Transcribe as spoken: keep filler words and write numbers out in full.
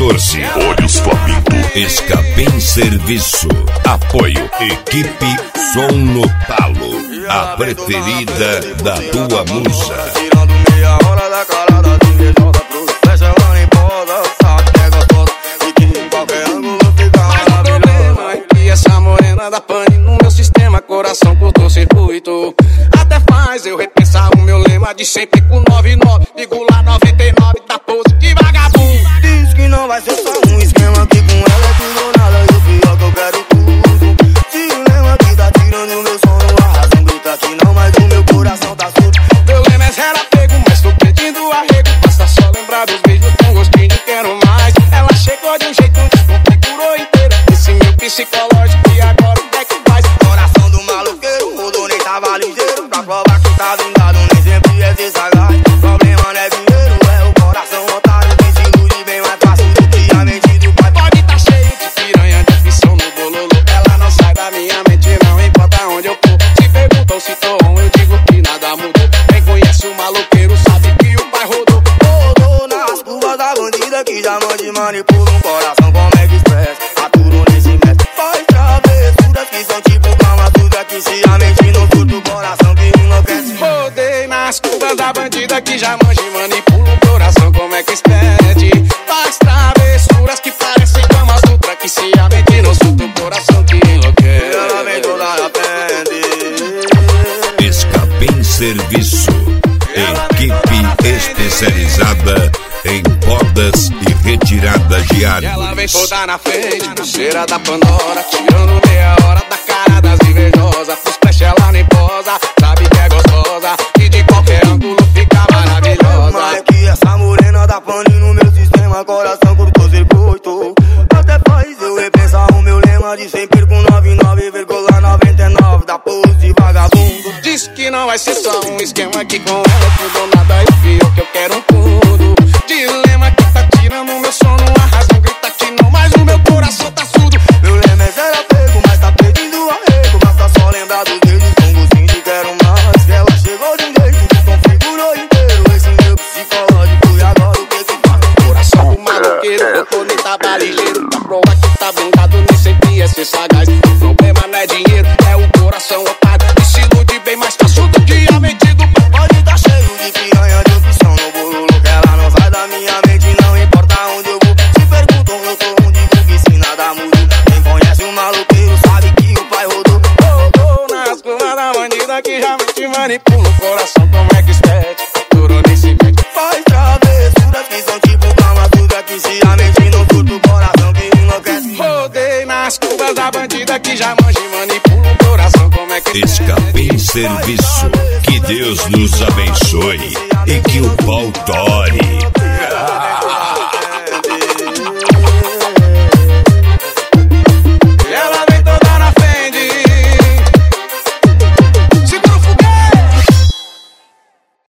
quatorze. Olhos Flamingo. Escapim Serviço. Apoio. Equipe Som no Talo. A preferida da tua musa. Tirando meia hora da calada de invejosa pro flecha ela nem posa. Sabe que é gostosa e que em qualquer ângulo fica maravilhosa. Mas o problema é que essa morena da pane no meu sistema, coração cortou circuito. Até faz eu repensar o meu lema de sempre com noventa e nove, ligo lá noventa e nove da pose de vagabundo. Diz que não vai ser só um esquema, que com ela é tudo ou nada, e o pior que eu quero tudo. Se o lema que tá tirando meu sono, a razão grita que não, mas o meu coração tá surdo. Meu lema é zero apego, mas tô pedindo arrego. Basta só lembrar dos beijos com gostinho de quero mais. Ela chegou de um jeito que configurou inteiro esse meu psicológico, e agora o que é que faz? Coração do maloqueiro, mudou, nem tava ligeiro. Pra provar que tá vingado, nem sempre é ser sagaz. Problema não é dinheiro, é o coração otário. Tem se ilude bem mais fácil do que a mente do pai. Pode tá cheio de piranha, de ficção no bololô. Ela não sai da minha mente, não importa onde eu for. Se perguntam se tô on, eu digo que nada mudou. Quem conhece o maloqueiro sabe que o pai rodou. Rodou nas curvas da bandida que já mande manipula um coração como é que expressa. Aturo nesse mestre, faz travessuras que são tipo calma suja, que se a mente não surta o coração que enlouquece. Rodei nas curvas da bandida que já manja e manipula o coração como é que expede. Faz travessuras que parecem camas sutra, que se a mente não surta o coração que enlouquece. Ela vem toda a pende. Escapim Serviço. Equipe especializada em podas e retiradas de árvores. Ela vem toda na frente, pulseira da Pandora, tirando meia hora da cara das invejosas. Os pés ela nem posa, sabe que é gostosa e de qualquer ângulo fica maravilhosa. Mas é que essa morena da pane no meu sistema, coração cortou circuito. Até faz eu repensar o meu lema de sempre com noventa e nove vírgula noventa e nove da pose de vagabundo. Diz que não vai ser só um esquema, que com ela tudo ou nada, e o pior que eu quero um tudo. Dilema que tá tirando meu sono, a razão grita que não, mas o meu coração tá surdo. Meu lema é zero apego, mas tá pedindo arrego. Basta só lembrar dos dedos com gostinho de quero mais. Que ela chegou de um jeito que configurou inteiro esse meu psicológico, e agora o que que faz? Coração do maloqueiro, eu tô nem tava ligeiro. Pra provar que tá blindado, nem sempre é ser sagaz. O problema não é dinheiro, é o coração otário. E se ilude bem mais tá surdo que a mente do pai. Pode tá cheio de piranha, de opção no bololo, que ela não sai da minha mente, não importa onde eu vou. Se perguntam eu tô onde digo que se nada mudou. Quem conhece o maloqueiro sabe que o pai rodou. Rodou nas curvas da bandida que já te manipula o coração como é que espete. Durou nesse mente, faz travessuras que são tipo calma suja, que se a mente não surta o coração que enlouquece. Rodei nas curvas da bandida que já manja e manipula o coração como é que espete. Escapim Serviço. Que Deus nos abençoe e que o pau tore.